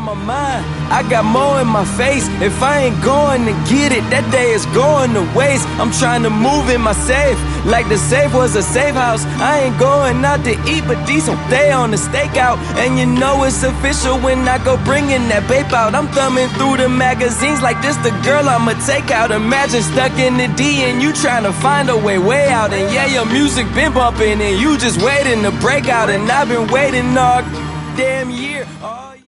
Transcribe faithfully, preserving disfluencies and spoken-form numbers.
my mind, I got more in my face. If I ain't going to get it, that day is going to waste. I'm trying to move in my safe, like the safe was a safe house. I ain't going out to eat, but decent day on the stakeout. And you know it's official when I go bringing that babe out. I'm thumbing through the magazines like this the girl I'ma take out. Imagine stuck in the D and you trying to find a way, way out. And yeah, your music been bumping and you just waiting to break out. And I've been waiting all damn year. All